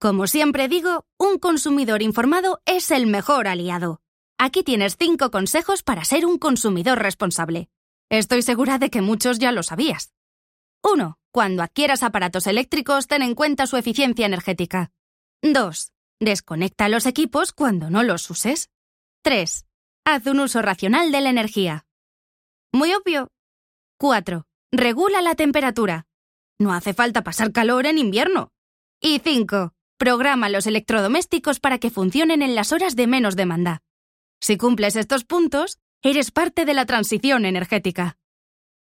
Como siempre digo, un consumidor informado es el mejor aliado. Aquí tienes 5 consejos para ser un consumidor responsable. Estoy segura de que muchos ya lo sabías. 1. Cuando adquieras aparatos eléctricos, ten en cuenta su eficiencia energética. 2. Desconecta los equipos cuando no los uses. 3. Haz un uso racional de la energía. Muy obvio. 4. Regula la temperatura. No hace falta pasar calor en invierno. Y 5. Programa los electrodomésticos para que funcionen en las horas de menos demanda. Si cumples estos puntos, eres parte de la transición energética.